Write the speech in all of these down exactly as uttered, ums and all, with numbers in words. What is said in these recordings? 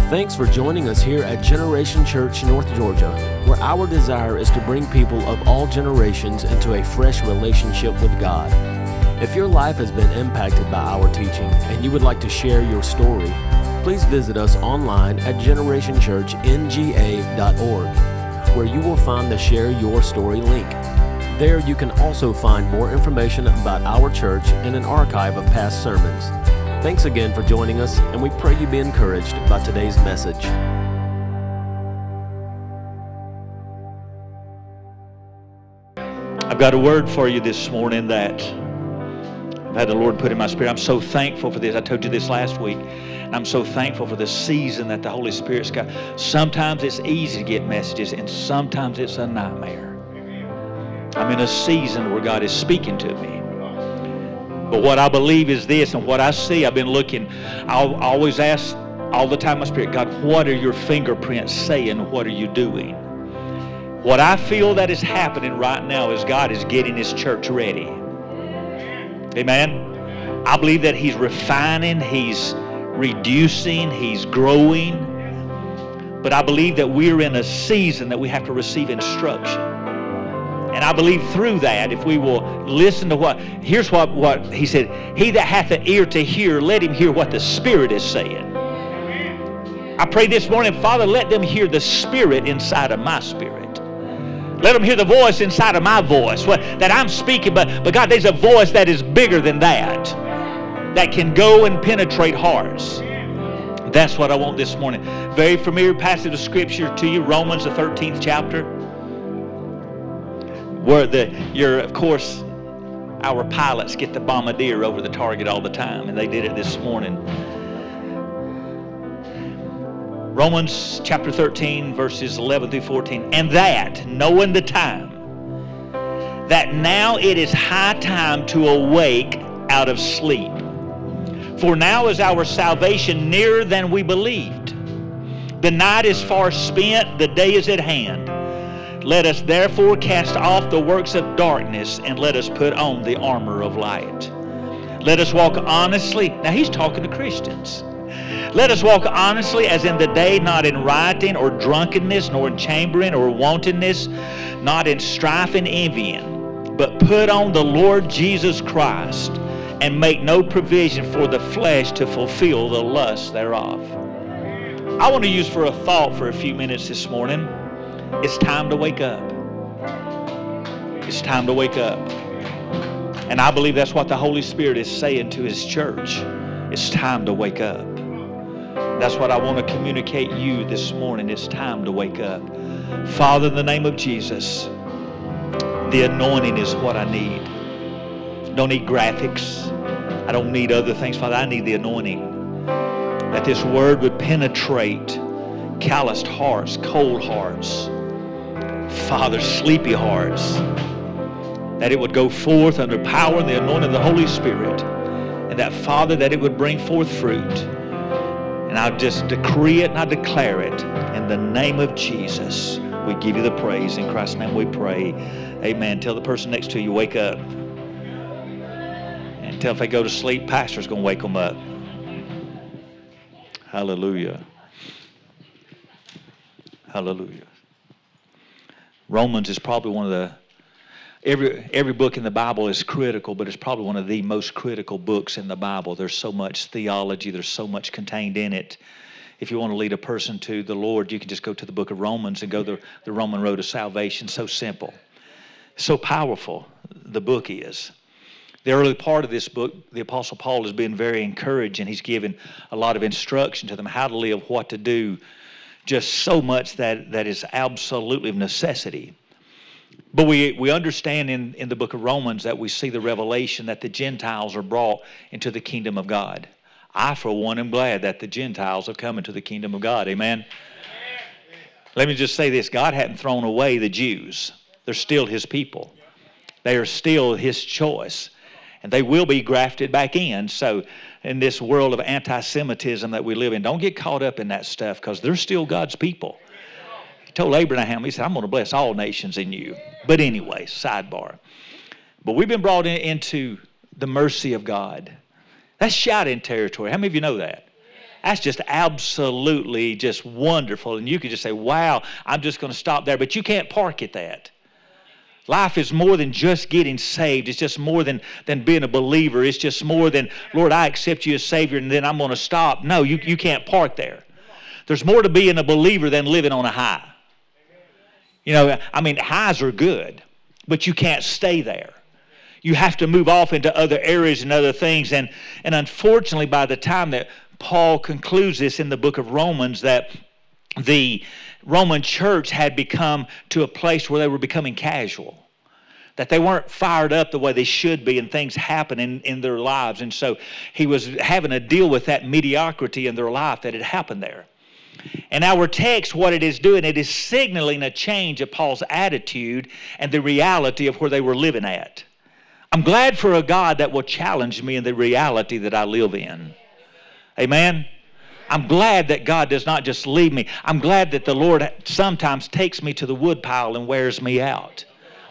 Thanks for joining us here at Generation Church North Georgia, where our desire is to bring people of all generations into a fresh relationship with God. If your life has been impacted by our teaching and you would like to share your story, please visit us online at generation church n g a dot org, where you will find the Share Your Story link. There you can also find more information about our church and an archive of past sermons. Thanks again for joining us, and we pray you be encouraged by today's message. I've got a word for you this morning that I've had the Lord put in my spirit. I'm so thankful for this. I told you this last week. And I'm so thankful for the season that the Holy Spirit's got. Sometimes it's easy to get messages, and sometimes it's a nightmare. I'm in a season where God is speaking to me. But what I believe is this, and what I see, I've been looking, I'll always ask all the time in my spirit, God, what are your fingerprints saying? What are you doing? What I feel that is happening right now is God is getting His church ready. Amen? I believe that He's refining, He's reducing, He's growing. But I believe that we're in a season that we have to receive instruction. And I believe through that, if we will listen to what, here's what, what He said, he that hath an ear to hear, let him hear what the Spirit is saying. I pray this morning, Father, let them hear the Spirit inside of my spirit. Let them hear the voice inside of my voice, what, that I'm speaking, but, but God, there's a voice that is bigger than that, that can go and penetrate hearts. That's what I want this morning. Very familiar passage of Scripture to you, Romans, the thirteenth chapter. Where the, you're, of course, our pilots get the bombardier over the target all the time, and they did it this morning. Romans chapter thirteen, verses eleven through fourteen. And that, knowing the time, that now it is high time to awake out of sleep. For now is our salvation nearer than we believed. The night is far spent, the day is at hand. Let us therefore cast off the works of darkness, and let us put on the armor of light. Let us walk honestly. Now he's talking to Christians. Let us walk honestly as in the day, not in rioting or drunkenness, nor in chambering or wantonness, not in strife and envying, but put on the Lord Jesus Christ, and make no provision for the flesh to fulfill the lust thereof. I want to use for a thought for a few minutes this morning. It's time to wake up. It's time to wake up. And I believe that's what the Holy Spirit is saying to His church. It's time to wake up. That's what I want to communicate you this morning. It's time to wake up. Father, in the name of Jesus, the anointing is what I need. I don't need graphics. I don't need other things. Father, I need the anointing. That this word would penetrate calloused hearts, cold hearts, Father, sleepy hearts, that it would go forth under power and the anointing of the Holy Spirit, and that, Father, that it would bring forth fruit. And I just decree it and I declare it in the name of Jesus. We give you the praise. In Christ's name we pray. Amen. Tell the person next to you, wake up. And tell if they go to sleep, pastor's going to wake them up. Hallelujah. Hallelujah. Romans is probably one of the, every every book in the Bible is critical, but it's probably one of the most critical books in the Bible. There's so much theology, there's so much contained in it. If you want to lead a person to the Lord, you can just go to the book of Romans and go the, the Roman road of salvation. So simple. So powerful, the book is. The early part of this book, the Apostle Paul has been very encouraging. He's given a lot of instruction to them, how to live, what to do. Just so much that, that is absolutely of necessity. But we, we understand in, in the book of Romans that we see the revelation that the Gentiles are brought into the kingdom of God. I, for one, am glad that the Gentiles have come into the kingdom of God. Amen? Let me just say this. God hadn't thrown away the Jews. They're still His people. They are still His choice. And they will be grafted back in. So in this world of anti-Semitism that we live in, don't get caught up in that stuff, because they're still God's people. He told Abraham, He said, I'm going to bless all nations in you. But anyway, sidebar. But we've been brought in, into the mercy of God. That's shouting territory. How many of you know that? That's just absolutely just wonderful. And you could just say, wow, I'm just going to stop there. But you can't park at that. Life is more than just getting saved. It's just more than, than being a believer. It's just more than, Lord, I accept you as Savior and then I'm going to stop. No, you, you can't park there. There's more to being a believer than living on a high. You know, I mean, highs are good, but you can't stay there. You have to move off into other areas and other things. And, and unfortunately, by the time that Paul concludes this in the book of Romans, that the Roman church had become to a place where they were becoming casual, that they weren't fired up the way they should be, and things happen in, in their lives. And so he was having to deal with that mediocrity in their life that had happened there. And our text, what it is doing, it is signaling a change of Paul's attitude and the reality of where they were living at. I'm glad for a God that will challenge me in the reality that I live in. Amen? I'm glad that God does not just leave me. I'm glad that the Lord sometimes takes me to the woodpile and wears me out.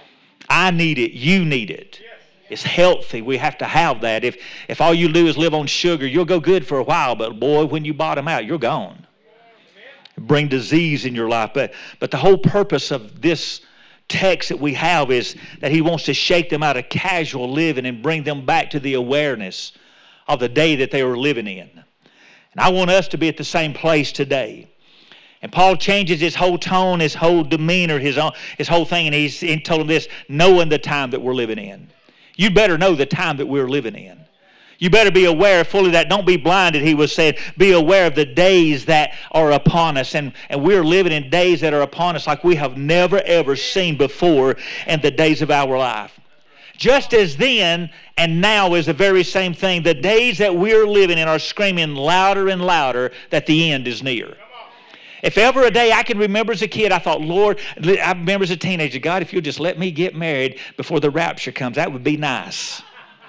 I need it. You need it. It's healthy. We have to have that. If, if all you do is live on sugar, you'll go good for a while, but boy, when you bottom out, you're gone. Bring disease in your life. But, but the whole purpose of this text that we have is that he wants to shake them out of casual living and bring them back to the awareness of the day that they were living in. And I want us to be at the same place today. And Paul changes his whole tone, his whole demeanor, his own, his whole thing, and he's he told them this, knowing the time that we're living in. You better know the time that we're living in. You better be aware fully of that. Don't be blinded, he was saying. Be aware of the days that are upon us. And, and we're living in days that are upon us like we have never, ever seen before in the days of our life. Just as then and now is the very same thing. The days that we're living in are screaming louder and louder that the end is near. If ever a day I can remember as a kid, I thought, Lord, I remember as a teenager, God, if you'll just let me get married before the rapture comes, that would be nice.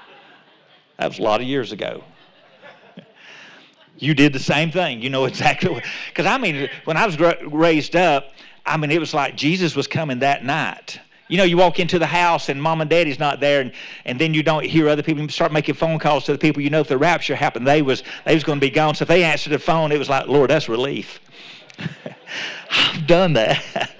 That was a lot of years ago. You did the same thing. You know exactly what. Because, I mean, when I was raised up, I mean, it was like Jesus was coming that night. You know, you walk into the house and mom and daddy's not there, and, and then you don't hear other people. You start making phone calls to the people. You know, if the rapture happened, they was they was going to be gone. So if they answered the phone, it was like, Lord, that's relief. I've done that.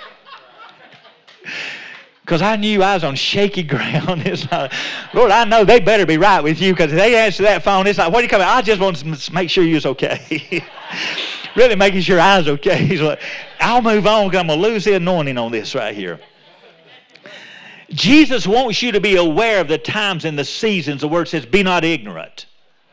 Because I knew I was on shaky ground. It's like, Lord, I know they better be right with you, because if they answer that phone, it's like, what are you coming? I just want to make sure you was okay. Really making sure I was okay. He's like, I'll move on because I'm going to lose the anointing on this right here. Jesus wants you to be aware of the times and the seasons. The word says, be not ignorant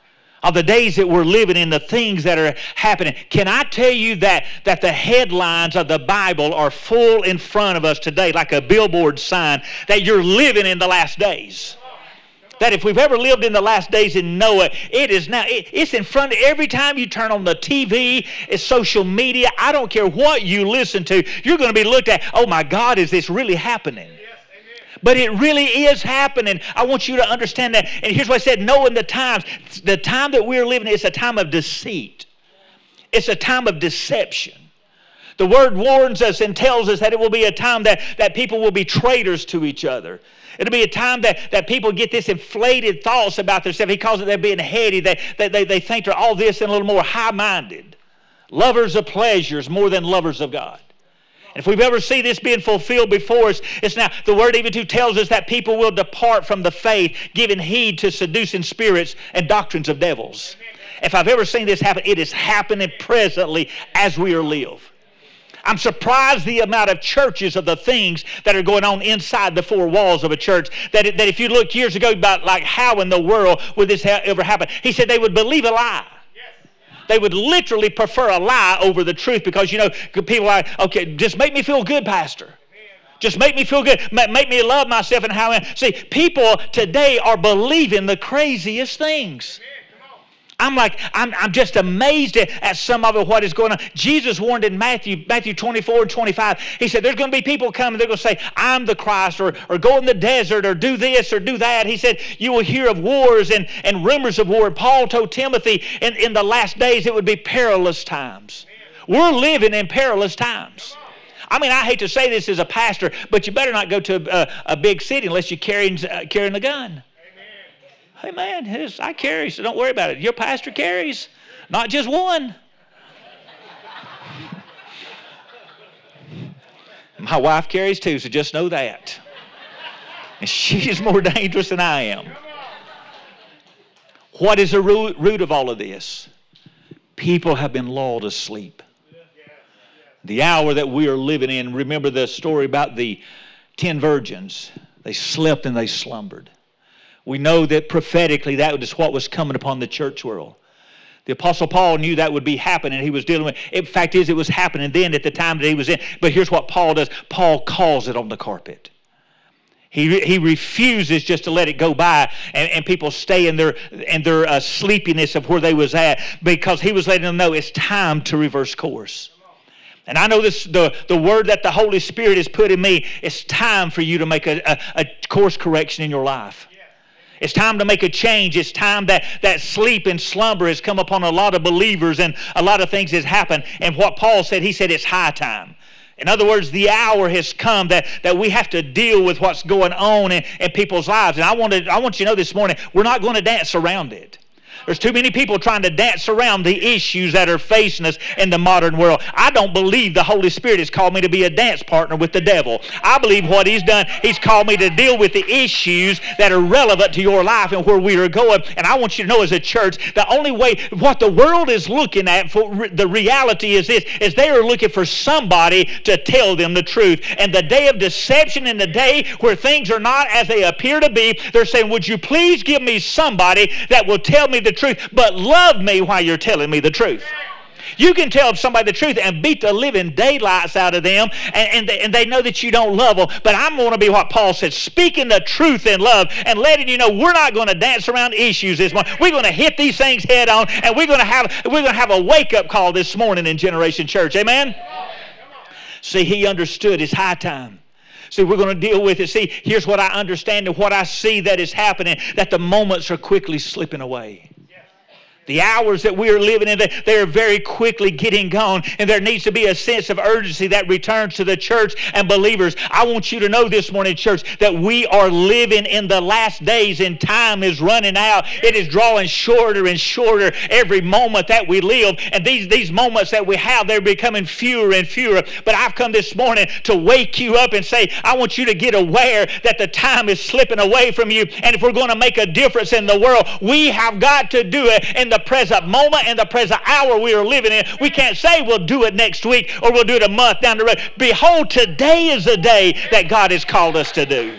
of the days that we're living in, the things that are happening. Can I tell you that, that the headlines of the Bible are full in front of us today, like a billboard sign, that you're living in the last days? That if we've ever lived in the last days and know it, it is now, it, it's in front of every time you turn on the T V, it's social media. I don't care what you listen to, you're going to be looked at, oh my God, is this really happening? But it really is happening. I want you to understand that. And here's what I said, knowing the times. The time that we're living in is a time of deceit. It's a time of deception. The Word warns us and tells us that it will be a time that, that people will be traitors to each other. It'll be a time that, that people get this inflated thoughts about themselves. He calls it they're being heady. They, they, they, they think they're all this and a little more high-minded. Lovers of pleasures more than lovers of God. If we've ever seen this being fulfilled before us, it's now. The Word even too tells us that people will depart from the faith, giving heed to seducing spirits and doctrines of devils. If I've ever seen this happen, it is happening presently as we are live. I'm surprised the amount of churches of the things that are going on inside the four walls of a church. That, it, that if you look years ago about like how in the world would this ha- ever happen? He said they would believe a lie. They would literally prefer a lie over the truth, because, you know, people are like, okay, just make me feel good, Pastor. Just make me feel good. Make me love myself and how I am. See, people today are believing the craziest things. I'm like, I'm, I'm just amazed at, at some of it, what is going on. Jesus warned in Matthew, Matthew twenty-four and twenty-five. He said, there's going to be people coming, they're going to say, I'm the Christ, or, or go in the desert, or do this, or do that. He said, you will hear of wars and, and rumors of war. And Paul told Timothy, in, in the last days, it would be perilous times. We're living in perilous times. I mean, I hate to say this as a pastor, but you better not go to a, a big city unless you're carrying, uh, carrying a gun. Hey, man, I carry, so don't worry about it. Your pastor carries. Not just one. My wife carries two, so just know that. And she's more dangerous than I am. What is the root, root of all of this? People have been lulled to sleep. The hour that we are living in, remember the story about the ten virgins. They slept and they slumbered. We know that prophetically that was what was coming upon the church world. The Apostle Paul knew that would be happening. He was dealing with it. In fact, is it was happening then at the time that he was in. But here's what Paul does. Paul calls it on the carpet. He, he refuses just to let it go by and, and people stay in their, in their uh, sleepiness of where they was at, because he was letting them know it's time to reverse course. And I know this, the, the word that the Holy Spirit has put in me, it's time for you to make a, a, a course correction in your life. It's time to make a change. It's time that, that sleep and slumber has come upon a lot of believers, and a lot of things has happened. And what Paul said, he said it's high time. In other words, the hour has come that, that we have to deal with what's going on in, in people's lives. And I want, to, I want you to know this morning, we're not going to dance around it. There's too many people trying to dance around the issues that are facing us in the modern world. I don't believe the Holy Spirit has called me to be a dance partner with the devil. I believe what He's done, He's called me to deal with the issues that are relevant to your life and where we are going. And I want you to know as a church, the only way, what the world is looking at, for re- the reality is this, is they are looking for somebody to tell them the truth. And the day of deception and the day where things are not as they appear to be, they're saying, would you please give me somebody that will tell me the truth, but love me while you're telling me the truth. You can tell somebody the truth and beat the living daylights out of them, and, and, they, and they know that you don't love them. But I'm going to be what Paul said, speaking the truth in love and letting you know we're not going to dance around issues this morning. We're going to hit these things head on, and we're going to have we're going to have a wake-up call this morning in Generation Church. Amen? See, he understood it's high time. See, we're going to deal with it. See, here's what I understand and what I see that is happening, that the moments are quickly slipping away. The hours that we are living in, they are very quickly getting gone, and there needs to be a sense of urgency that returns to the church and believers. I want you to know this morning, church, that we are living in the last days, and time is running out. It is drawing shorter and shorter every moment that we live, and these, these moments that we have, they're becoming fewer and fewer. But I've come this morning to wake you up and say, I want you to get aware that the time is slipping away from you, and if we're going to make a difference in the world, we have got to do it in the present moment, in the present hour we are living in. We can't say we'll do it next week or we'll do it a month down the road. Behold, today is the day that God has called us to do.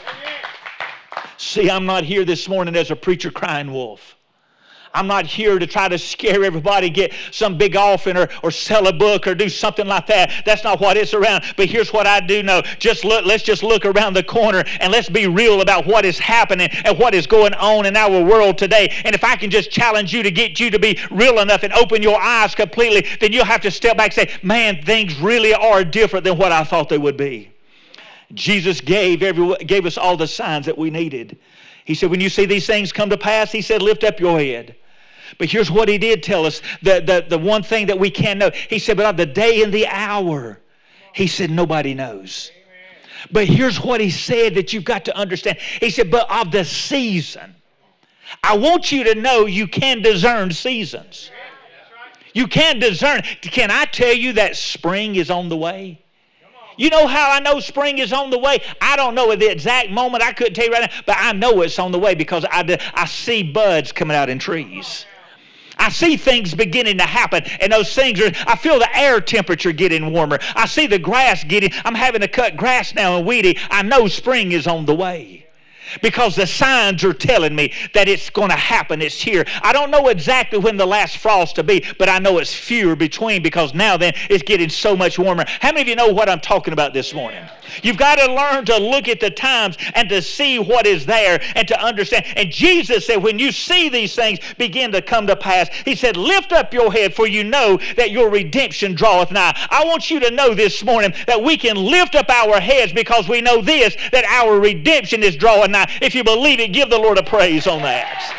See, I'm not here this morning as a preacher crying wolf. I'm not here to try to scare everybody, get some big offering or, or sell a book or do something like that. That's not what it's around. But here's what I do know. Just look, let's just look around the corner and let's be real about what is happening and what is going on in our world today. And if I can just challenge you to get you to be real enough and open your eyes completely, then you'll have to step back and say, man, things really are different than what I thought they would be. Jesus gave, every, gave us all the signs that we needed. He said, when you see these things come to pass, he said, lift up your head. But here's what he did tell us, the, the, the one thing that we can know. He said, but of the day and the hour, he said, nobody knows. But here's what he said that you've got to understand. He said, but of the season. I want you to know you can discern seasons. You can discern. Can I tell you that spring is on the way? You know how I know spring is on the way? I don't know at the exact moment. I couldn't tell you right now, but I know it's on the way because I, I see buds coming out in trees. I see things beginning to happen, and those things are, I feel the air temperature getting warmer. I see the grass getting, I'm having to cut grass now and weedy. I know spring is on the way. Because the signs are telling me that it's going to happen. It's here. I don't know exactly when the last frost to be, but I know it's fewer between because now then it's getting so much warmer. How many of you know what I'm talking about this morning? You've got to learn to look at the times and to see what is there and to understand. And Jesus said, when you see these things begin to come to pass, he said, lift up your head, for you know that your redemption draweth nigh. I want you to know this morning that we can lift up our heads because we know this, that our redemption is drawing nigh. If you believe it, give the Lord a praise on that.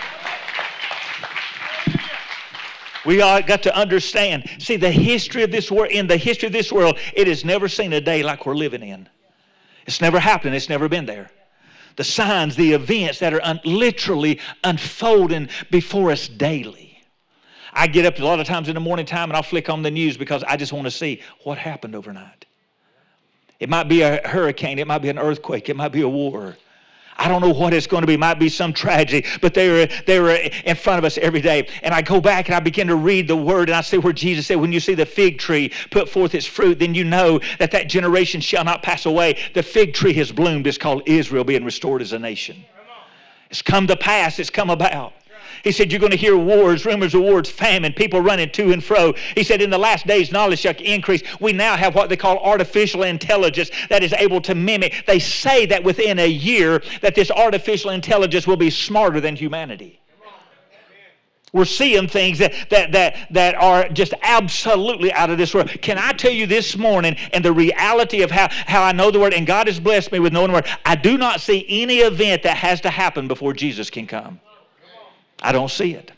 We all got to understand. See, the history of this world, in the history of this world, it has never seen a day like we're living in. It's never happened. It's never been there. The signs, the events that are un- literally unfolding before us daily. I get up a lot of times in the morning time and I'll flick on the news because I just want to see what happened overnight. It might be a hurricane. It might be an earthquake. It might be a war. I don't know what it's going to be. It might be some tragedy, but they were, they were in front of us every day. And I go back and I begin to read the word, and I see where Jesus said, when you see the fig tree put forth its fruit, then you know that that generation shall not pass away. The fig tree has bloomed. It's called Israel being restored as a nation. It's come to pass. It's come about. He said, you're going to hear wars, rumors of wars, famine, people running to and fro. He said, in the last days, knowledge shall increase. We now have what they call artificial intelligence that is able to mimic. They say that within a year that this artificial intelligence will be smarter than humanity. We're seeing things that, that, that, that are just absolutely out of this world. Can I tell you this morning, and the reality of how, how I know the Word, and God has blessed me with knowing the Word, I do not see any event that has to happen before Jesus can come. I don't see it.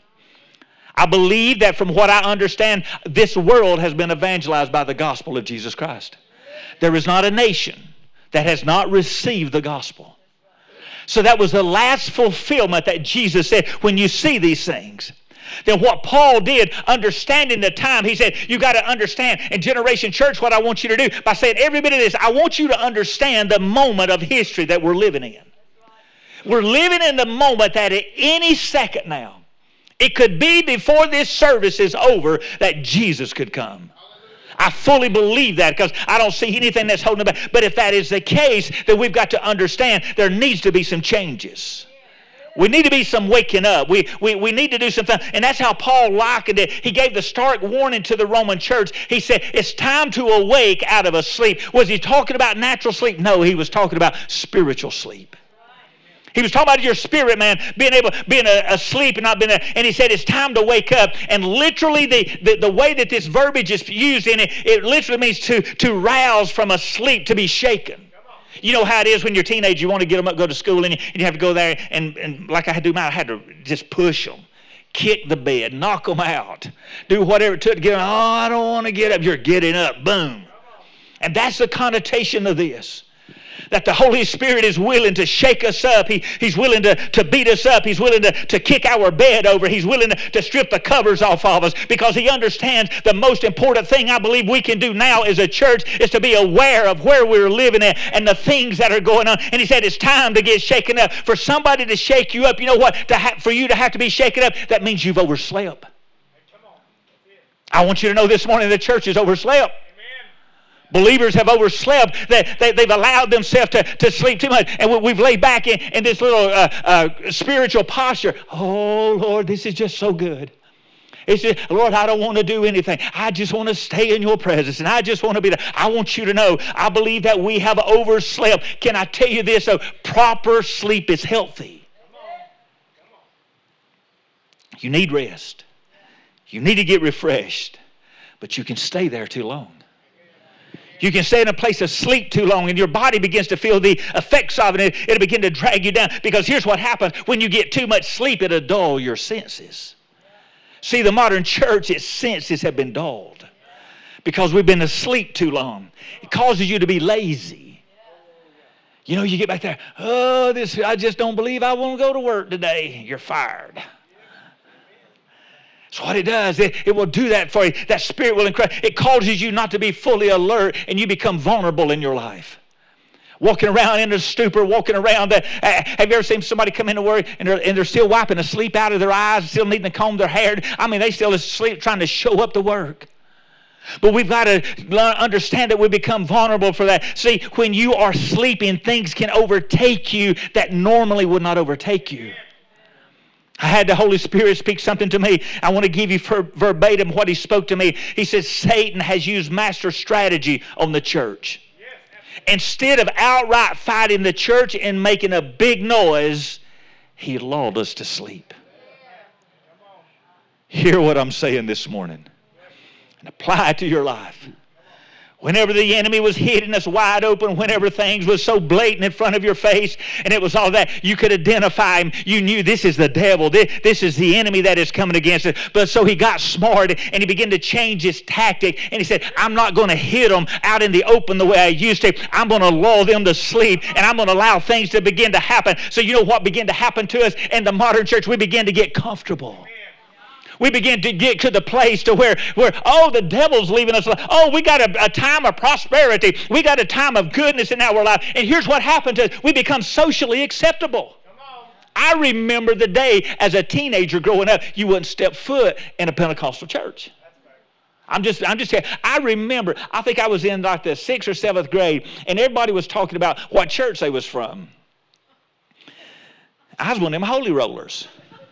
I believe that from what I understand, this world has been evangelized by the gospel of Jesus Christ. There is not a nation that has not received the gospel. So that was the last fulfillment that Jesus said, when you see these things. Then what Paul did, understanding the time, he said, you got to understand in Generation Church what I want you to do. By saying every bit of this, I want you to understand the moment of history that we're living in. We're living in the moment that at any second now, it could be before this service is over that Jesus could come. I fully believe that because I don't see anything that's holding it back. But if that is the case, then we've got to understand there needs to be some changes. We need to be some waking up. We, we, we need to do something. And that's how Paul likened it. He gave the stark warning to the Roman church. He said, it's time to awake out of a sleep. Was he talking about natural sleep? No, he was talking about spiritual sleep. He was talking about your spirit, man, being able, being asleep and not being there. And he said it's time to wake up. And literally the, the, the way that this verbiage is used in it, it literally means to, to rouse from a sleep, to be shaken. You know how it is when you're a teenager, you want to get them up, go to school, and you, and you have to go there, and, and like I had to do mine, I had to just push them, kick the bed, knock them out, do whatever it took to get them. Oh, I don't want to get up. You're getting up. Boom. And that's the connotation of this. That the Holy Spirit is willing to shake us up. He, he's willing to, to beat us up. He's willing to, to kick our bed over. He's willing to, to strip the covers off of us because He understands the most important thing I believe we can do now as a church is to be aware of where we're living at and the things that are going on. And He said it's time to get shaken up. For somebody to shake you up, you know what? To ha- for you to have to be shaken up, that means you've overslept. I want you to know this morning the church is overslept. Believers have overslept. They, they, they've allowed themselves to, to sleep too much. And we've laid back in, in this little uh, uh, spiritual posture. Oh, Lord, this is just so good. It's just, Lord, I don't want to do anything. I just want to stay in your presence. And I just want to be there. I want you to know, I believe that we have overslept. Can I tell you this? So proper sleep is healthy. You need rest. You need to get refreshed. But you can stay there too long. You can stay in a place of sleep too long and your body begins to feel the effects of it. It'll begin to drag you down because here's what happens. When you get too much sleep, it'll dull your senses. See, the modern church, its senses have been dulled because we've been asleep too long. It causes you to be lazy. You know, you get back there, oh, this, I just don't believe I want to go to work today. You're fired. That's what it does. It, it will do that for you. That spirit will increase. It causes you not to be fully alert and you become vulnerable in your life. Walking around in a stupor, walking around. The, uh, have you ever seen somebody come into work and they're, and they're still wiping the sleep out of their eyes, still needing to comb their hair? I mean, they still asleep trying to show up to work. But we've got to understand that we become vulnerable for that. See, when you are sleeping, things can overtake you that normally would not overtake you. I had the Holy Spirit speak something to me. I want to give you ver- verbatim what He spoke to me. He said, Satan has used master strategy on the church. Instead of outright fighting the church and making a big noise, he lulled us to sleep. Hear what I'm saying this morning and apply it to your life. Whenever the enemy was hitting us wide open, whenever things was so blatant in front of your face, and it was all that, you could identify him. You knew this is the devil. This, this is the enemy that is coming against us. But so he got smart, and he began to change his tactic. And he said, I'm not going to hit them out in the open the way I used to. I'm going to lull them to sleep, and I'm going to allow things to begin to happen. So you know what began to happen to us in the modern church? We began to get comfortable. We begin to get to the place to where, where oh, the devil's leaving us. Oh, we got a, a time of prosperity. We got a time of goodness in our life. And here's what happened to us. We become socially acceptable. I remember the day as a teenager growing up, you wouldn't step foot in a Pentecostal church. I'm just, I'm just saying, I remember, I think I was in like the sixth or seventh grade, and everybody was talking about what church they was from. I was one of them holy rollers.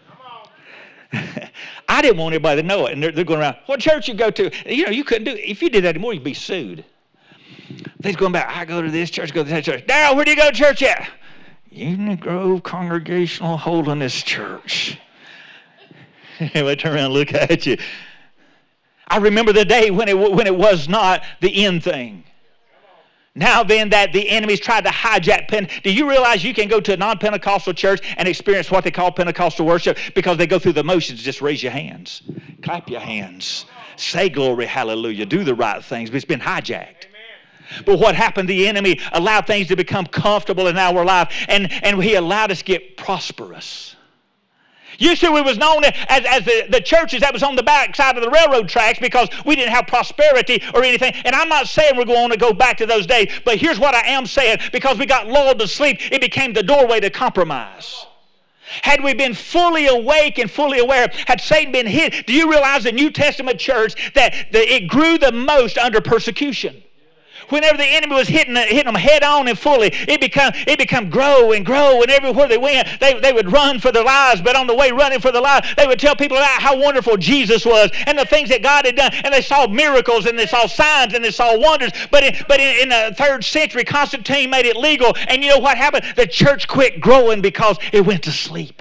I didn't want everybody to know it, and they're, they're going around, what church you go to? You know, you couldn't do it. If you did that anymore, you'd be sued. They's going back, I go to this church, go to that church. Darryl, where do you go to church at? Union Grove Congregational Holiness Church. They turn around and look at you. I remember the day when it, when it was not the end thing. Now then that the enemies tried to hijack Pen. Do you realize you can go to a non-Pentecostal church and experience what they call Pentecostal worship because they go through the motions? Just raise your hands. Clap your hands. Say glory, hallelujah. Do the right things. But it's been hijacked. But what happened, the enemy allowed things to become comfortable in our life, and, and he allowed us to get prosperous. Used to, we was known as, as the, the churches that was on the back side of the railroad tracks because we didn't have prosperity or anything. And I'm not saying we're going to go back to those days, but here's what I am saying. Because we got lulled to sleep, it became the doorway to compromise. Had we been fully awake and fully aware, had Satan been hid, do you realize the New Testament church that the, it grew the most under persecution? Whenever the enemy was hitting, hitting them head on and fully, it become it become grow and grow, and everywhere they went, they, they would run for their lives. But on the way running for their lives, they would tell people about how wonderful Jesus was and the things that God had done. And they saw miracles, and they saw signs, and they saw wonders. But in, but in, in the third century, Constantine made it legal. And you know what happened? The church quit growing because it went to sleep.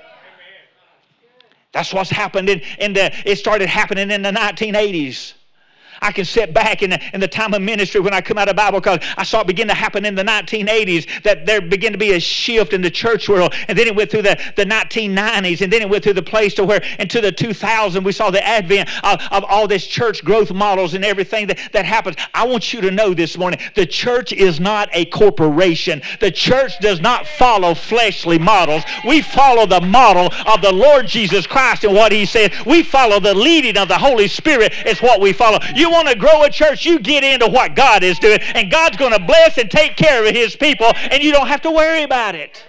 That's what's happened. In, in the, it started happening in the nineteen eighties. I can sit back in the, in the time of ministry when I come out of Bible college. I saw it begin to happen in the nineteen eighties, that there began to be a shift in the church world. And then it went through the, the nineteen nineties, and then it went through the place to where into the two thousands we saw the advent of, of all this church growth models and everything that, that happens. I want you to know this morning, the church is not a corporation. The church does not follow fleshly models. We follow the model of the Lord Jesus Christ and what He said. We follow the leading of the Holy Spirit. It's what we follow. You want to grow a church, you get into what God is doing, and God's going to bless and take care of His people, and you don't have to worry about it.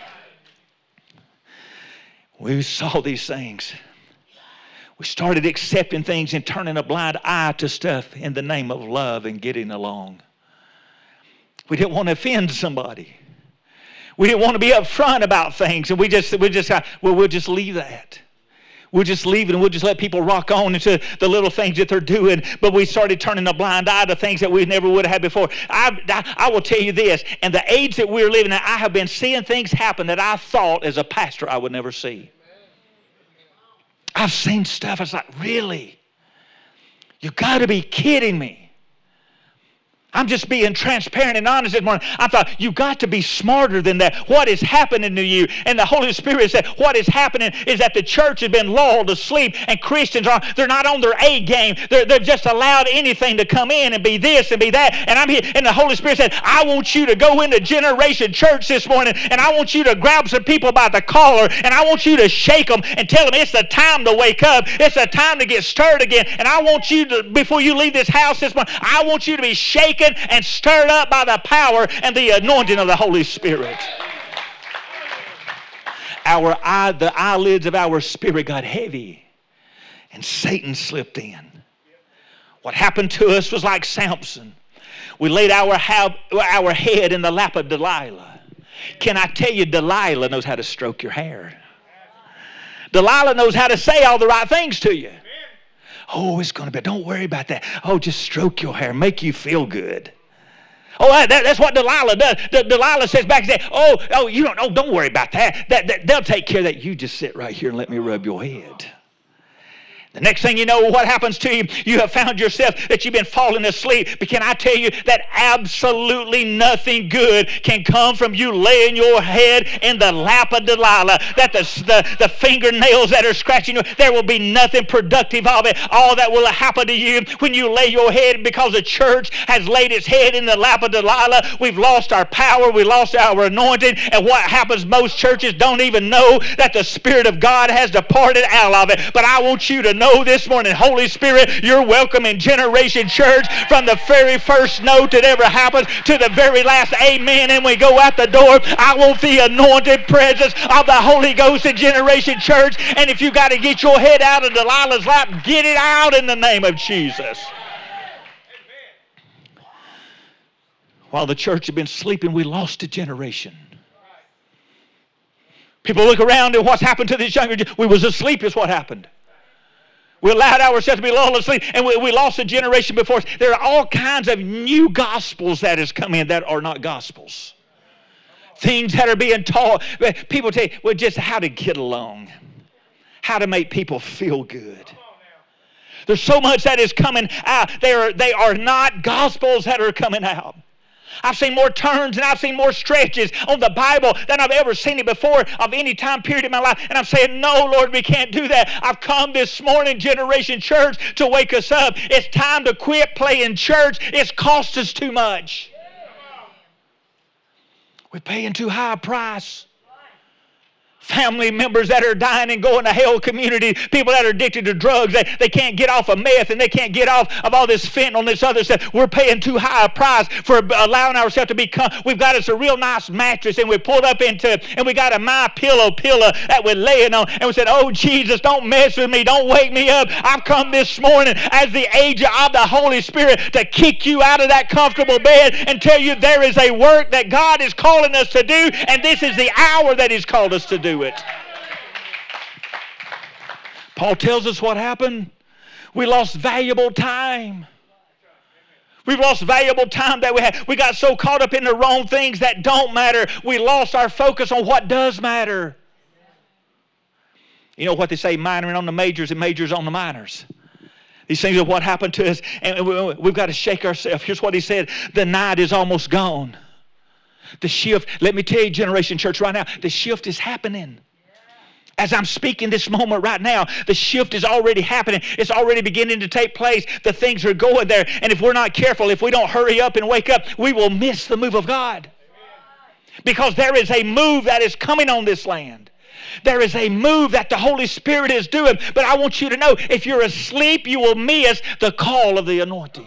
We saw these things. We started accepting things and turning a blind eye to stuff in the name of love and getting along. We didn't want to offend somebody. We didn't want to be upfront about things, and we just we just well we'll just leave that. We'll just leave it and we'll just let people rock on into the little things that they're doing. But we started turning a blind eye to things that we never would have had before. I, I, I will tell you this, in the age that we're living in, I have been seeing things happen that I thought as a pastor I would never see. I've seen stuff, I was like, really? You got to be kidding me. I'm just being transparent and honest this morning. I thought, you got to be smarter than that. What is happening to you? And the Holy Spirit said, what is happening is that the church has been lulled to sleep, and Christians are, they're not on their A game. They're, they've just allowed anything to come in and be this and be that. And I'm here, and the Holy Spirit said, I want you to go into Generation Church this morning, and I want you to grab some people by the collar, and I want you to shake them and tell them it's the time to wake up. It's the time to get stirred again. And I want you to, before you leave this house this morning, I want you to be shaken and stirred up by the power and the anointing of the Holy Spirit. Our eye, the eyelids of our spirit got heavy, and Satan slipped in. What happened to us was like Samson. We laid our, ha- our head in the lap of Delilah. Can I tell you, Delilah knows how to stroke your hair. Delilah knows how to say all the right things to you. Oh, it's going to be, don't worry about that. Oh, just stroke your hair, make you feel good. Oh, that, that's what Delilah does. D- Delilah says back and says, oh, oh, you don't, oh, don't worry about that. That, that. They'll take care of that. You just sit right here and let me rub your head. The next thing you know, what happens to you? You have found yourself that you've been falling asleep. But can I tell you that absolutely nothing good can come from you laying your head in the lap of Delilah? That the, the, the fingernails that are scratching you, there will be nothing productive of it. All that will happen to you when you lay your head, because the church has laid its head in the lap of Delilah. We've lost our power. We lost our anointing. And what happens, most churches don't even know that the Spirit of God has departed out of it. But I want you to know this morning, Holy Spirit, you're welcome in Generation Church from the very first note that ever happens to the very last amen. And we go out the door. I want the anointed presence of the Holy Ghost in Generation Church. And if you got to get your head out of Delilah's lap, get it out in the name of Jesus. While the church had been sleeping, we lost a generation. People look around at what's happened to this younger generation. We was asleep is what happened. We allowed ourselves to be lulled asleep, and we, we lost a generation before us. There are all kinds of new gospels that has come in that are not gospels. Things that are being taught. People tell you, well, just how to get along. How to make people feel good. There's so much that is coming out. They are, they are not gospels that are coming out. I've seen more turns and I've seen more stretches on the Bible than I've ever seen it before of any time period in my life. And I'm saying, no, Lord, we can't do that. I've come this morning, Generation Church, to wake us up. It's time to quit playing church. It's cost us too much. We're paying too high a price. Family members that are dying and going to hell, community, people that are addicted to drugs, they, they can't get off of meth and they can't get off of all this fentanyl and this other stuff. We're paying too high a price for allowing ourselves to become. We've got us a real nice mattress and we pulled up into it and we got a My Pillow pillow that we're laying on and we said, oh Jesus, don't mess with me, don't wake me up. I've come this morning as the agent of the Holy Spirit to kick you out of that comfortable bed and tell you there is a work that God is calling us to do, and this is the hour that He's called us to do it. Paul tells us what happened. We lost valuable time. We've lost valuable time that we had. We got so caught up in the wrong things that don't matter. We lost our focus on what does matter. You know what they say, minoring on the majors and majors on the minors. These things are what happened to us, and we've got to shake ourselves. Here's what he said: the night is almost gone. The shift, let me tell you, Generation Church, right now, the shift is happening. As I'm speaking this moment right now, the shift is already happening. It's already beginning to take place. The things are going there. And if we're not careful, if we don't hurry up and wake up, we will miss the move of God. Because there is a move that is coming on this land. There is a move that the Holy Spirit is doing. But I want you to know, if you're asleep, you will miss the call of the anointing.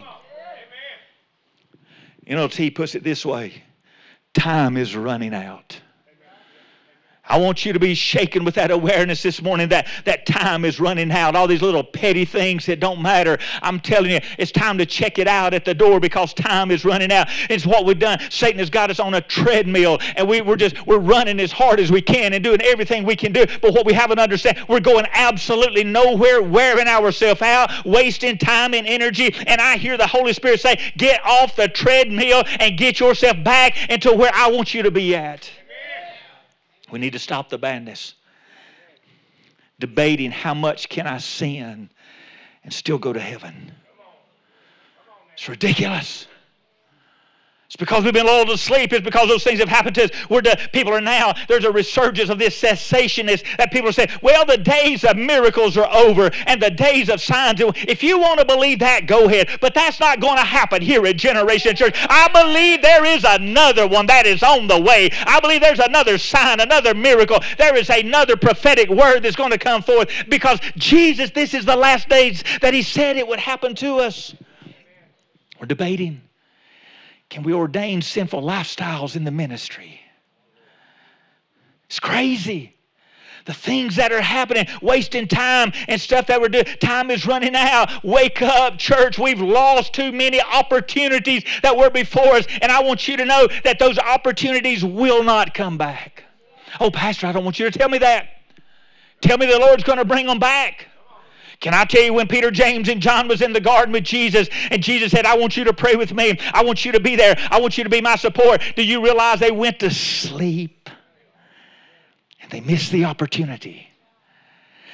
You know, T puts it this way: time is running out. I want you to be shaken with that awareness this morning that, that time is running out. All these little petty things that don't matter. I'm telling you, it's time to check it out at the door because time is running out. It's what we've done. Satan has got us on a treadmill and we, we're just we're running as hard as we can and doing everything we can do. But what we haven't understood, we're going absolutely nowhere, wearing ourselves out, wasting time and energy. And I hear the Holy Spirit say, get off the treadmill and get yourself back into where I want you to be at. We need to stop the madness. Debating how much can I sin and still go to heaven. It's ridiculous. It's because we've been lulled to sleep. It's because those things have happened to us. Where the people are now, there's a resurgence of this cessationist that people are saying, well, the days of miracles are over and the days of signs. If you want to believe that, go ahead. But that's not going to happen here at Generation Church. I believe there is another one that is on the way. I believe there's another sign, another miracle. There is another prophetic word that's going to come forth because Jesus, this is the last days that He said it would happen to us. We're debating. Can we ordain sinful lifestyles in the ministry? It's crazy. The things that are happening, wasting time and stuff that we're doing. Time is running out. Wake up, church. We've lost too many opportunities that were before us. And I want you to know that those opportunities will not come back. Oh, Pastor, I don't want you to tell me that. Tell me the Lord's going to bring them back. Can I tell you, when Peter, James, and John was in the garden with Jesus, and Jesus said, I want you to pray with me. I want you to be there. I want you to be my support. Do you realize they went to sleep? And they missed the opportunity.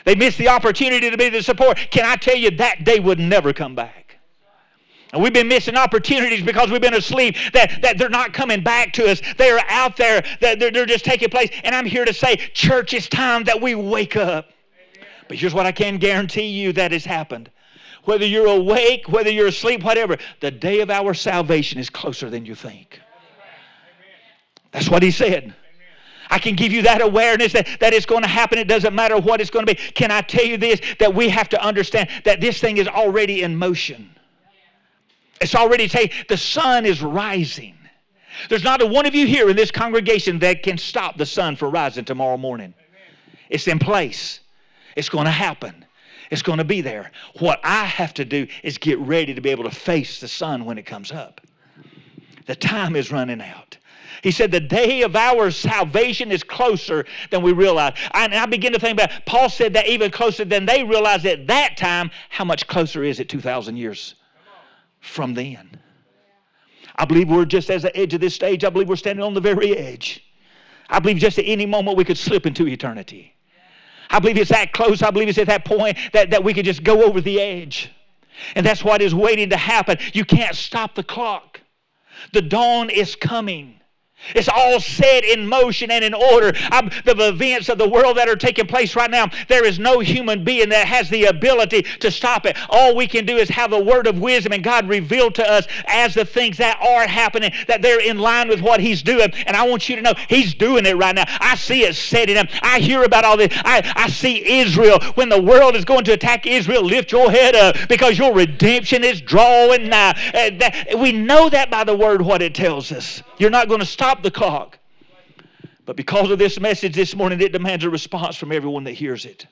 They missed the opportunity to be the support. Can I tell you, that day would never come back. And we've been missing opportunities because we've been asleep, that, that they're not coming back to us. They are out there, that they're, they're just taking place. And I'm here to say, church, it's time that we wake up. Amen. But here's what I can guarantee you that has happened. Whether you're awake, whether you're asleep, whatever, the day of our salvation is closer than you think. That's what he said. I can give you that awareness that, that it's going to happen. It doesn't matter what it's going to be. Can I tell you this? That we have to understand that this thing is already in motion. It's already taken. The sun is rising. There's not a one of you here in this congregation that can stop the sun from rising tomorrow morning. It's in place. It's going to happen. It's going to be there. What I have to do is get ready to be able to face the sun when it comes up. The time is running out. He said the day of our salvation is closer than we realize. And I begin to think about, Paul said that even closer than they realized at that time. How much closer is it two thousand years from then? I believe we're just at the edge of this stage. I believe we're standing on the very edge. I believe just at any moment we could slip into eternity. I believe it's that close. I believe it's at that point that, that we could just go over the edge. And that's what is waiting to happen. You can't stop the clock. The dawn is coming. It's all set in motion and in order. I'm, the events of the world that are taking place right now, there is no human being that has the ability to stop it. All we can do is have a word of wisdom, and God revealed to us as the things that are happening, that they're in line with what He's doing. And I want you to know He's doing it right now. I see it setting up. I hear about all this. I, I see Israel. When the world is going to attack Israel, lift your head up, because your redemption is drawing nigh. Uh, that, we know that by the word, what it tells us. You're not going to stop the clock. But because of this message this morning, it demands a response from everyone that hears it.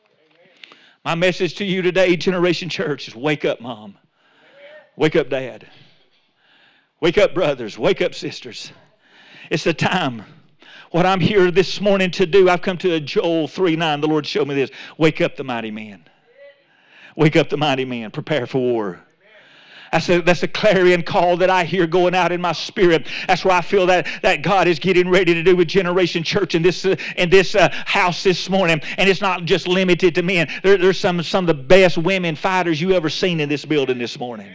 My message to you today, Generation Church, is wake up, Mom. Wake up, Dad. Wake up, brothers. Wake up, sisters. It's the time. What I'm here this morning to do, I've come to Joel three nine. The Lord showed me this. Wake up the mighty men. Wake up the mighty men. Prepare for war. That's a, that's a clarion call that I hear going out in my spirit. That's where I feel that, that God is getting ready to do with Generation Church in this uh, in this uh, house this morning. And it's not just limited to men. There, there's some, some of the best women fighters you ever seen in this building this morning.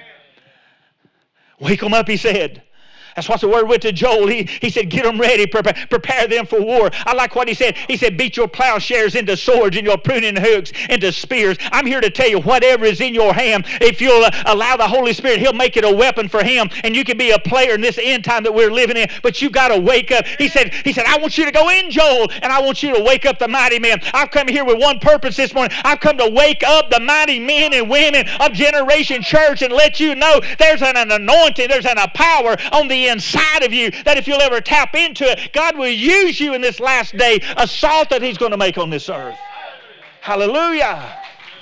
Wake them up, he said. That's what the word went to Joel. He, he said, get them ready, prepare, prepare them for war. I like what he said. He said, beat your plowshares into swords and your pruning hooks into spears. I'm here to tell you, whatever is in your hand, if you'll uh, allow the Holy Spirit, He'll make it a weapon for Him. And you can be a player in this end time that we're living in. But you got to wake up. He said, he said, I want you to go in, Joel, and I want you to wake up the mighty men. I've come here with one purpose this morning. I've come to wake up the mighty men and women of Generation Church and let you know there's an, an anointing, there's an, a power on the inside of you that if you'll ever tap into it, God will use you in this last day, a salt that He's going to make on this earth. Hallelujah.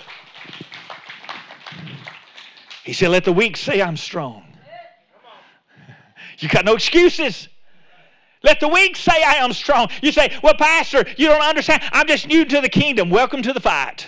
He said, let the weak say I'm strong. You got no excuses. Let the weak say I am strong. You say, well, Pastor, you don't understand. I'm just new to the kingdom. Welcome to the fight.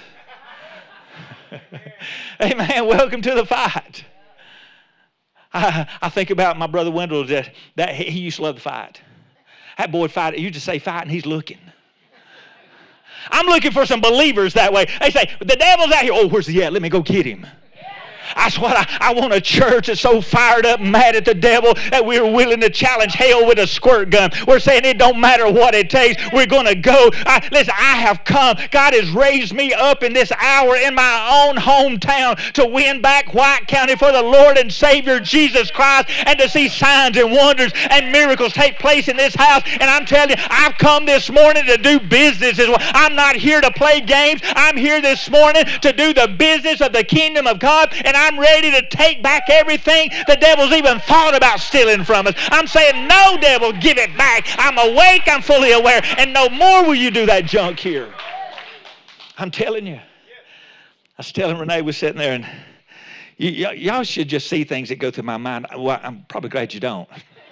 Amen. Welcome to the fight. I, I think about my brother Wendell, that, that he used to love to fight. That boy fight, you just say fight and he's looking. I'm looking for some believers that way. They say, the devil's out here. Oh, where's he at? Let me go get him. That's what I, I want, a church that's so fired up, mad at the devil, that we're willing to challenge hell with a squirt gun. We're saying it don't matter what it takes. We're going to go. I, listen, I have come. God has raised me up in this hour in my own hometown to win back White County for the Lord and Savior Jesus Christ, and to see signs and wonders and miracles take place in this house. And I'm telling you, I've come this morning to do business as well. I'm not here to play games. I'm here this morning to do the business of the kingdom of God. And I'm ready to take back everything the devil's even thought about stealing from us. I'm saying, no, devil, give it back. I'm awake, I'm fully aware, and no more will you do that junk here. I'm telling you. I was telling Renee, we're sitting there, and y- y- y'all should just see things that go through my mind. Well, I'm probably glad you don't.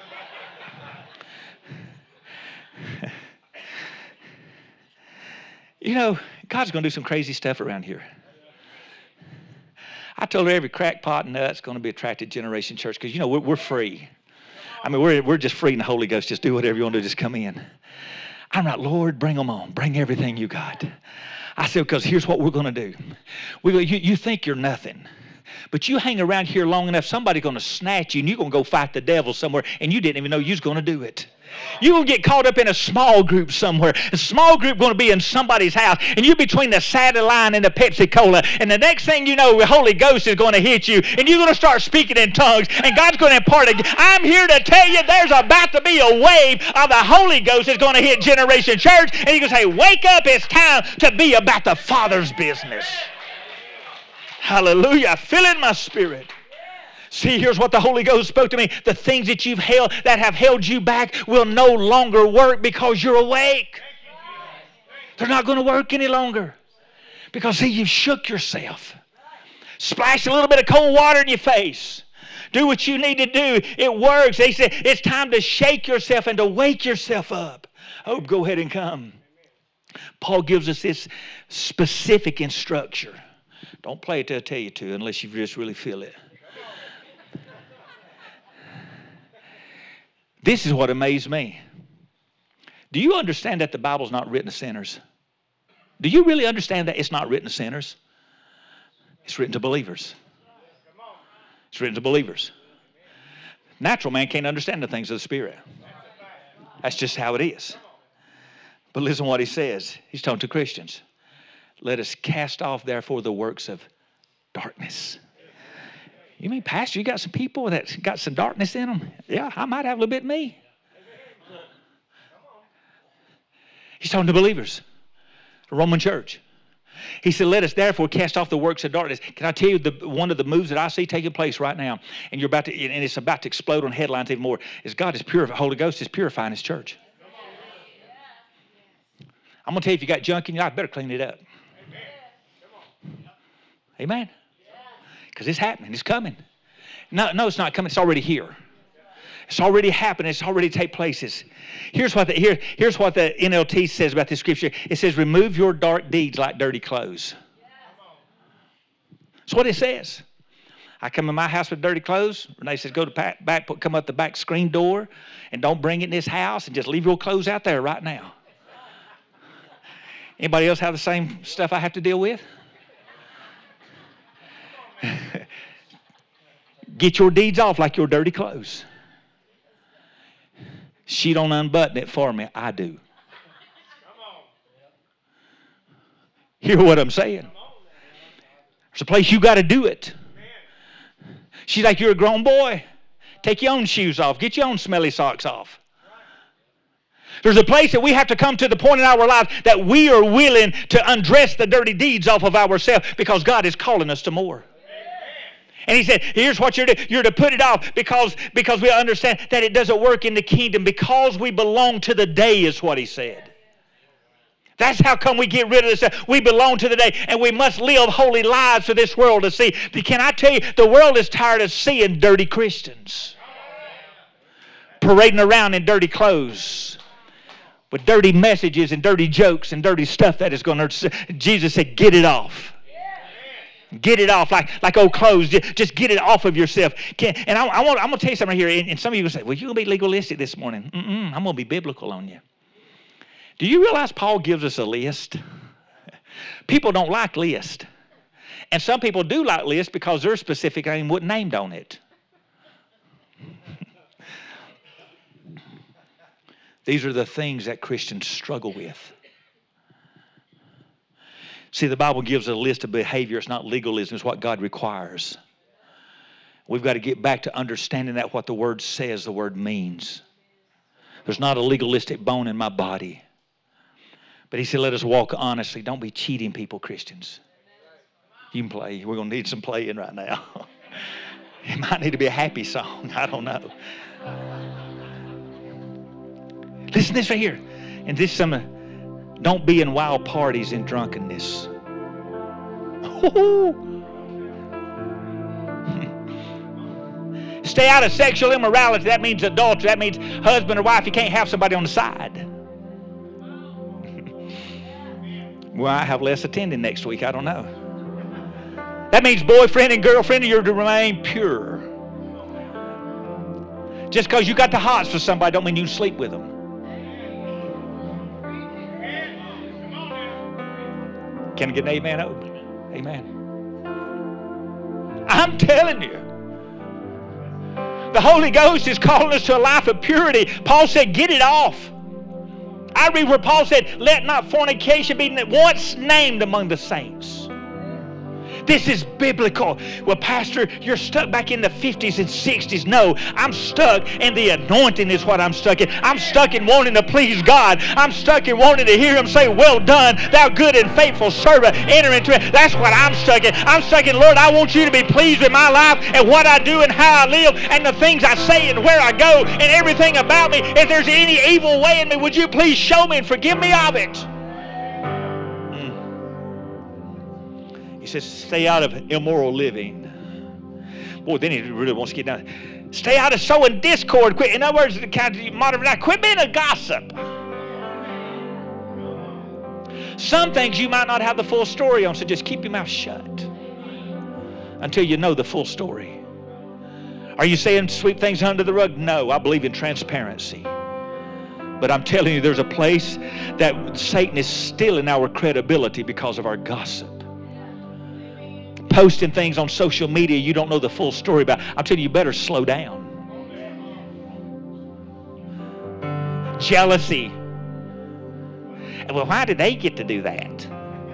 You know, God's going to do some crazy stuff around here. I told her every crackpot and nut's going to be attracted to Generation Church, because, you know, we're, we're free. I mean, we're, we're just free in the Holy Ghost. Just do whatever you want to do. Just come in. I'm like, Lord, bring them on. Bring everything you got. I said, because here's what we're going to do. We go, you, you think you're nothing. But you hang around here long enough, somebody's going to snatch you, and you're going to go fight the devil somewhere, and you didn't even know you was going to do it. You're going to get caught up in a small group somewhere. A small group going to be in somebody's house, and you're between the saddle line and the Pepsi Cola, and the next thing you know, the Holy Ghost is going to hit you, and you're going to start speaking in tongues, and God's going to impart it. I'm here to tell you there's about to be a wave of the Holy Ghost that's going to hit Generation Church, and you're going to say, wake up, it's time to be about the Father's business. Hallelujah. I feel it in my spirit. See, here's what the Holy Ghost spoke to me. The things that you've held, that have held you back, will no longer work because you're awake. They're not going to work any longer. Because, see, you've shook yourself. Splash a little bit of cold water in your face. Do what you need to do. It works. They said it's time to shake yourself and to wake yourself up. Oh, go ahead and come. Paul gives us this specific instruction. Don't play it till I tell you to unless you just really feel it. This is what amazed me. Do you understand that the Bible's not written to sinners? Do you really understand that it's not written to sinners? It's written to believers. It's written to believers. Natural man can't understand the things of the Spirit. That's just how it is. But listen to what he says. He's talking to Christians. Let us cast off, therefore, the works of darkness. You mean, Pastor, you got some people that got some darkness in them? Yeah, I might have a little bit of me. He's talking to believers, the Roman church. He said, let us therefore cast off the works of darkness. Can I tell you the, one of the moves that I see taking place right now, and you're about to, and it's about to explode on headlines even more, is God is purifying, Holy Ghost is purifying His church. I'm going to tell you, if you got junk in your life, better clean it up. Amen. Because it's happening. It's coming. No, no, it's not coming. It's already here. It's already happened. It's already take places. Here's what the here, here's what the N L T says about this scripture. It says, remove your dark deeds like dirty clothes. That's what it says. I come in my house with dirty clothes. Renee says, go to back, back come up the back screen door and don't bring it in this house and just leave your clothes out there right now. Anybody else have the same stuff I have to deal with? Get your deeds off like your dirty clothes. She don't unbutton it for me. I do. Hear what I'm saying? There's a place you got to do it. She's like, you're a grown boy. Take your own shoes off. Get your own smelly socks off. There's a place that we have to come to the point in our lives that we are willing to undress the dirty deeds off of ourselves because God is calling us to more. And he said, here's what you're to do. You're to put it off because, because we understand that it doesn't work in the kingdom because we belong to the day is what he said. That's how come we get rid of this. We belong to the day and we must live holy lives for this world to see. Can I tell you, the world is tired of seeing dirty Christians parading around in dirty clothes with dirty messages and dirty jokes and dirty stuff that is going to, Jesus said, get it off. Get it off like, like old clothes. Just, just get it off of yourself. Can, and I, I want, I'm going to tell you something right here. And, and some of you will say, well, you're going to be legalistic this morning. Mm-mm, I'm going to be biblical on you. Do you realize Paul gives us a list? People don't like lists. And some people do like lists because their specific name wasn't named on it. These are the things that Christians struggle with. See, the Bible gives a list of behavior. It's not legalism. It's what God requires. We've got to get back to understanding that what the Word says, the Word means. There's not a legalistic bone in my body. But he said, let us walk honestly. Don't be cheating people, Christians. You can play. We're going to need some playing right now. It might need to be a happy song. I don't know. Listen to this right here. And this some. Don't be in wild parties and drunkenness. Stay out of sexual immorality. That means adultery. That means husband or wife. You can't have somebody on the side. Well, I have less attending next week. I don't know. That means boyfriend and girlfriend, you're to remain pure. Just because you got the hots for somebody don't mean you sleep with them. Can I get an amen? Open? Amen. I'm telling you, the Holy Ghost is calling us to a life of purity. Paul said, get it off. I read where Paul said, let not fornication be once named among the saints. This is biblical. Well, Pastor, you're stuck back in the fifties and sixties. No, I'm stuck in the anointing is what I'm stuck in. I'm stuck in wanting to please God. I'm stuck in wanting to hear Him say, well done, thou good and faithful servant. Enter into it. That's what I'm stuck in. I'm stuck in, Lord, I want you to be pleased with my life and what I do and how I live and the things I say and where I go and everything about me. If there's any evil way in me, would you please show me and forgive me of it? He says, stay out of immoral living. Boy, then he really wants to get down. Stay out of sowing discord. Quit. In other words, the kind of modern now, quit being a gossip. Some things you might not have the full story on, so just keep your mouth shut until you know the full story. Are you saying sweep things under the rug? No, I believe in transparency. But I'm telling you, there's a place that Satan is stealing our credibility because of our gossip. Posting things on social media you don't know the full story about. I'm telling you, you better slow down. Jealousy. Well, why did they get to do that?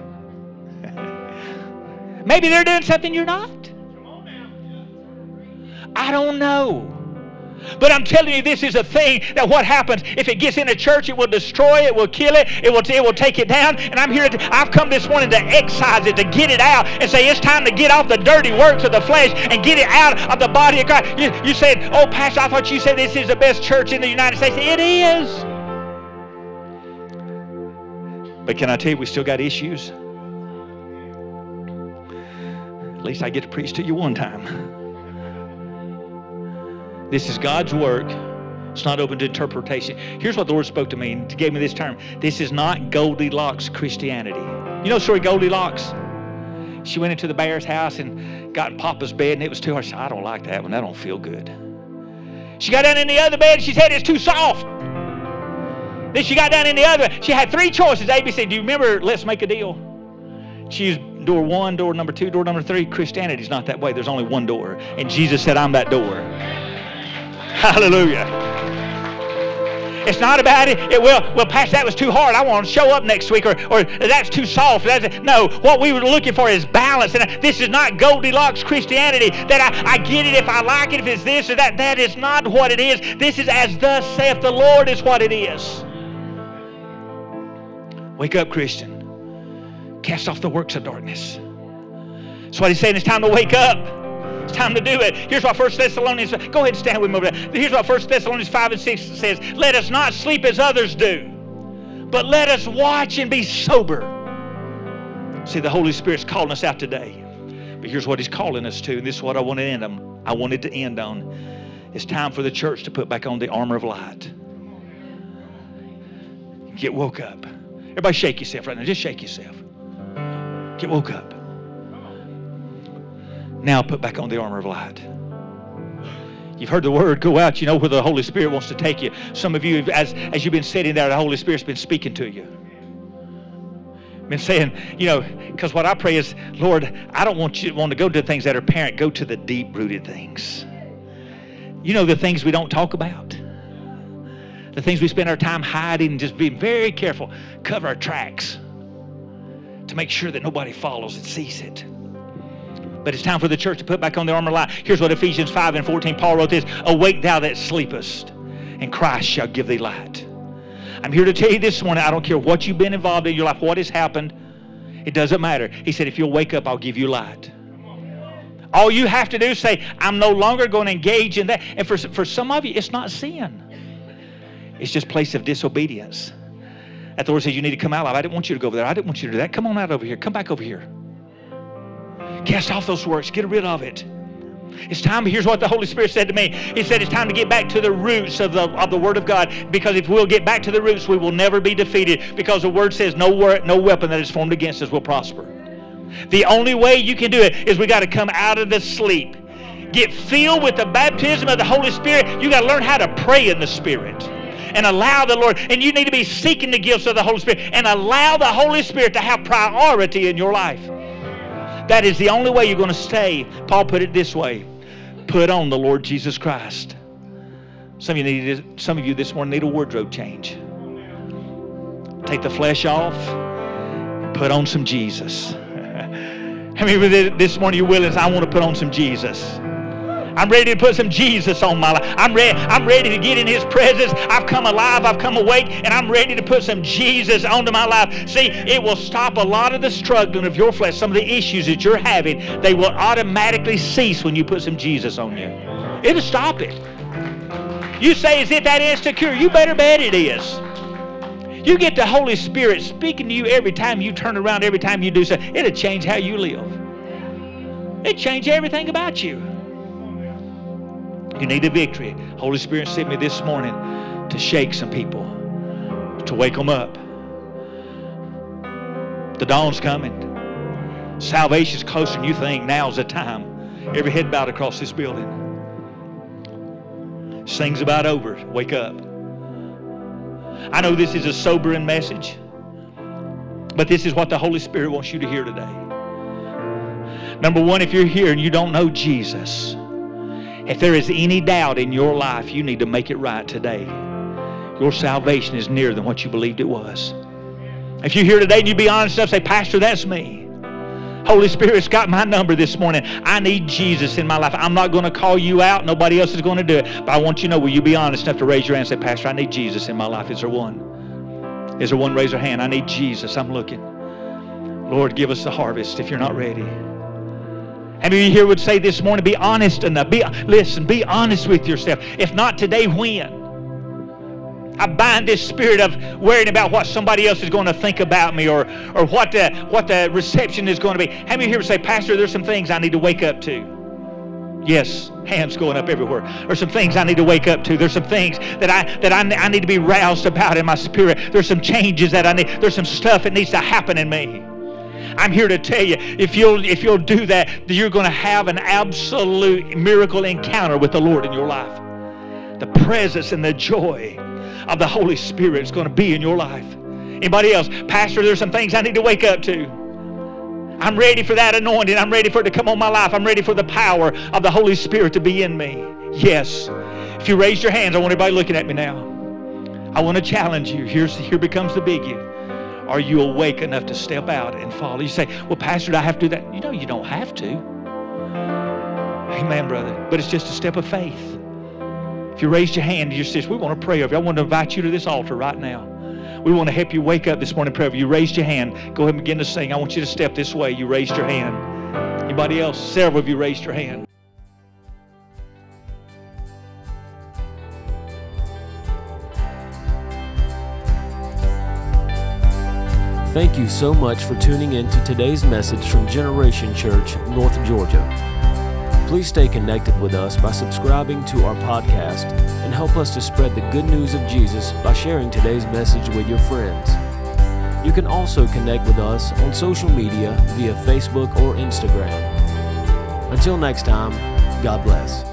Maybe they're doing something you're not. I don't know. But I'm telling you, this is a thing that what happens, if it gets in a church, it will destroy it, it will kill it, it will, it will take it down. And I'm here, to, I've come this morning to excise it, to get it out and say it's time to get off the dirty works of the flesh and get it out of the body of Christ. You, you said, oh, Pastor, I thought you said this is the best church in the United States. It is. But can I tell you, we still got issues? At least I get to preach to you one time. This is God's work. It's not open to interpretation. Here's what the Lord spoke to me and gave me this term. This is not Goldilocks Christianity. You know the story Goldilocks? She went into the bear's house and got in Papa's bed and it was too hard. She said, I don't like that one. That don't feel good. She got down in the other bed and she said, it's too soft. Then she got down in the other. She had three choices. A, B, C. Do you remember Let's Make a Deal? She used door one, door number two, door number three. Christianity's not that way. There's only one door. And Jesus said, I'm that door. Hallelujah. It's not about it. It will, well, Pastor, that was too hard. I want to show up next week. Or, or that's too soft. That's, no, what we were looking for is balance. And this is not Goldilocks Christianity. That I, I get it if I like it, if it's this or that. That is not what it is. This is as thus saith the Lord is what it is. Wake up, Christian. Cast off the works of darkness. That's what he's saying. It's time to wake up. It's time to do it. Here's what First Thessalonians, go ahead and stand with me over there. Here's what First Thessalonians five and six says. Let us not sleep as others do, but let us watch and be sober. See, the Holy Spirit's calling us out today. But here's what He's calling us to, and this is what I want to end on. I wanted to end on. It's time for the church to put back on the armor of light. Get woke up. Everybody shake yourself right now. Just shake yourself. Get woke up. Now put back on the armor of light. You've heard the word go out. You know where the Holy Spirit wants to take you. Some of you, as, as you've been sitting there, the Holy Spirit's been speaking to you. Been saying, you know, because what I pray is, Lord, I don't want you to want to go to things that are apparent. Go to the deep-rooted things. You know, the things we don't talk about. The things we spend our time hiding and just being very careful. Cover our tracks to make sure that nobody follows and sees it. But it's time for the church to put back on the armor of light. Here's what Ephesians five and fourteen, Paul wrote this. Awake thou that sleepest, and Christ shall give thee light. I'm here to tell you this morning, I don't care what you've been involved in your life, what has happened. It doesn't matter. He said, if you'll wake up, I'll give you light. All you have to do is say, I'm no longer going to engage in that. And for, for some of you, it's not sin. It's just place of disobedience. That the Lord says, you need to come out of. I didn't want you to go over there. I didn't want you to do that. Come on out over here. Come back over here. Cast off those works. Get rid of it. It's time. Here's what the Holy Spirit said to me. He said it's time to get back to the roots of the of the Word of God. Because if we'll get back to the roots, we will never be defeated. Because the Word says no word, no weapon that is formed against us will prosper. The only way you can do it is we got to come out of the sleep. Get filled with the baptism of the Holy Spirit. You got to learn how to pray in the Spirit. and allow the Lord, and you need to be seeking the gifts of the Holy Spirit and allow the Holy Spirit to have priority in your life. That is the only way you're going to stay. Paul put it this way: put on the Lord Jesus Christ. Some of you need, some of you this morning need a wardrobe change. Take the flesh off, put on some Jesus. How many of you this morning you're willing to say, I want to put on some Jesus? I'm ready to put some Jesus on my life. I'm ready, I'm ready to get in His presence. I've come alive, I've come awake, and I'm ready to put some Jesus onto my life. See, it will stop a lot of the struggling of your flesh. Some of the issues that you're having, they will automatically cease when you put some Jesus on you. It'll stop it. You say, is it that insecure? You better bet it is. You get the Holy Spirit speaking to you every time you turn around, every time you do something. It'll change how you live. It'll change everything about you. You need a victory. Holy Spirit sent me this morning to shake some people, to wake them up. The dawn's coming. Salvation's closer than you think. Now's the time. Every head bowed across this building. This thing's about over. Wake up. I know this is a sobering message, but this is what the Holy Spirit wants you to hear today. Number one, if you're here and you don't know Jesus, if there is any doubt in your life, you need to make it right today. Your salvation is nearer than what you believed it was. If you're here today and you be honest enough, say, Pastor, that's me. Holy Spirit's got my number this morning. I need Jesus in my life. I'm not going to call you out. Nobody else is going to do it. But I want you to know, will you be honest enough to raise your hand and say, Pastor, I need Jesus in my life. Is there one? Is there one? Raise your hand. I need Jesus. I'm looking. Lord, give us the harvest if you're not ready. How many of you here would say this morning, be honest enough. Be, listen, be honest with yourself. If not today, when? I bind this spirit of worrying about what somebody else is going to think about me, or, or what, the, what the reception is going to be. How many of you here would say, Pastor, there's some things I need to wake up to? Yes, hands going up everywhere. There's some things I need to wake up to. There's some things that I that I, I need to be roused about in my spirit. There's some changes that I need. There's some stuff that needs to happen in me. I'm here to tell you, if you'll if you'll do that, you're going to have an absolute miracle encounter with the Lord in your life. The presence and the joy of the Holy Spirit is going to be in your life. Anybody else? Pastor, there's some things I need to wake up to. I'm ready for that anointing. I'm ready for it to come on my life. I'm ready for the power of the Holy Spirit to be in me. Yes. If you raise your hands, I want everybody looking at me now. I want to challenge you. Here's, here becomes the biggie. Are you awake enough to step out and follow? You say, well, Pastor, do I have to do that? You know you don't have to. Amen, brother. But it's just a step of faith. If you raised your hand, you said, we want to pray over you. I want to invite you to this altar right now. We want to help you wake up this morning and pray over you. You raised your hand. Go ahead and begin to sing. I want you to step this way. You raised your hand. Anybody else? Several of you raised your hand. Thank you so much for tuning in to today's message from Generation Church, North Georgia. Please stay connected with us by subscribing to our podcast and help us to spread the good news of Jesus by sharing today's message with your friends. You can also connect with us on social media via Facebook or Instagram. Until next time, God bless.